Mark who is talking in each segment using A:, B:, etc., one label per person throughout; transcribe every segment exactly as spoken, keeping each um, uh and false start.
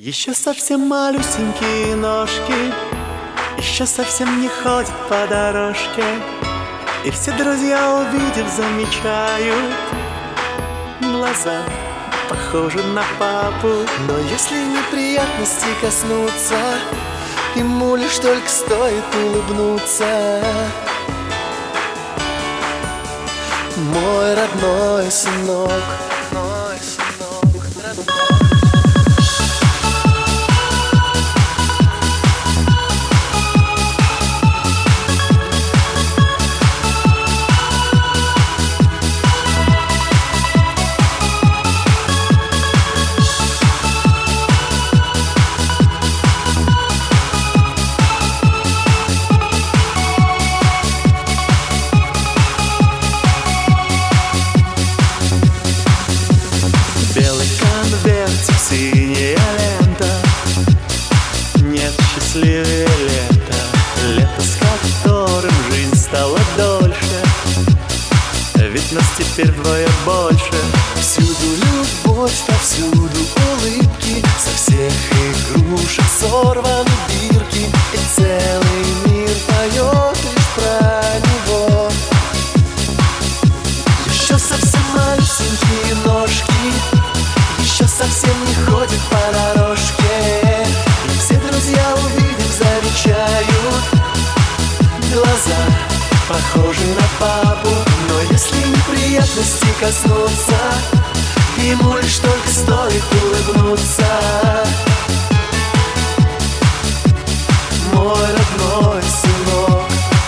A: Еще совсем малюсенькие ножки, еще совсем не ходят по дорожке, и все друзья, увидев, замечают: глаза похожи на папу.
B: Но если неприятности коснуться, ему лишь только стоит улыбнуться. Мой родной сынок, родной сынок, родной.
A: Синяя лента, нет счастливее лета, лето, с которым жизнь стала дольше, ведь нас теперь вдвое больше.
B: Всюду любовь, повсюду улыбки, со всех игрушек сорваны бирки, и целый мир поет лишь про него. Еще совсем малюсенькие ножки, еще совсем не ходит по дорожке, и все друзья, увидев, замечают: глаза похожи на папу. Но если неприятности коснуться, ему лишь только стоит улыбнуться. Мой родной сынок.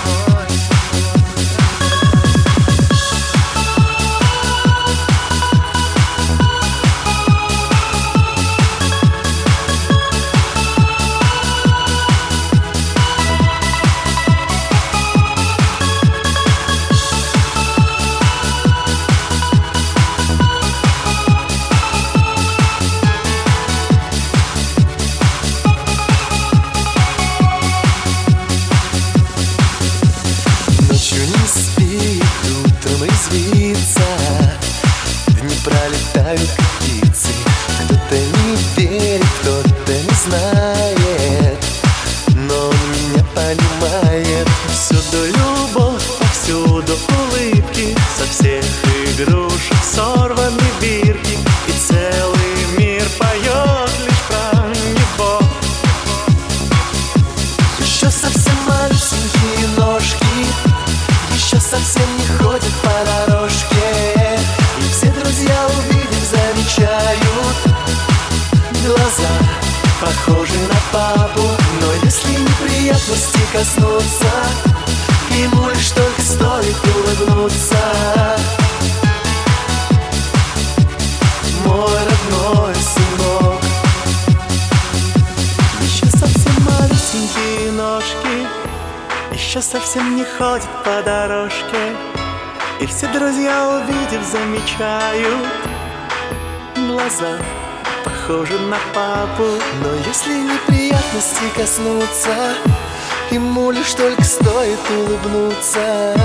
B: Дни пролетают как птицы, кто-то не верит, кто-то не знает, но он меня понимает.
A: Всюду любовь, повсюду улыбки, со всех игрушек сорваны бирки, и целый мир поет лишь про него.
B: Еще совсем малюсенькие ножки, еще совсем не ходят по дорожке, и все друзья, увидев, замечают: глаза похожи на папу. Но если неприятности коснуться, ему лишь только стоит улыбнуться. Мой родной сынок.
A: Еще совсем малюсенькие ножки, еще совсем не ходят по дорожке, и все друзья, увидев, замечают: глаза похожи на папу.
B: Но если неприятности коснуться, ему лишь только стоит улыбнуться.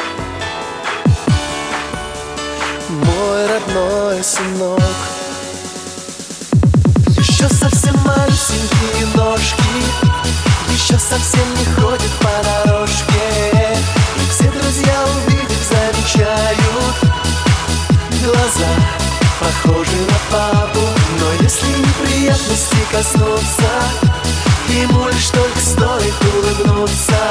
B: Мой родной сынок. Еще совсем малюсенькие ножки, еще совсем не ходят по дорожке, и все друзья, увидев, замечают: глаза похожи на папу. Но если неприятности коснуться, ему лишь только стоит улыбнуться.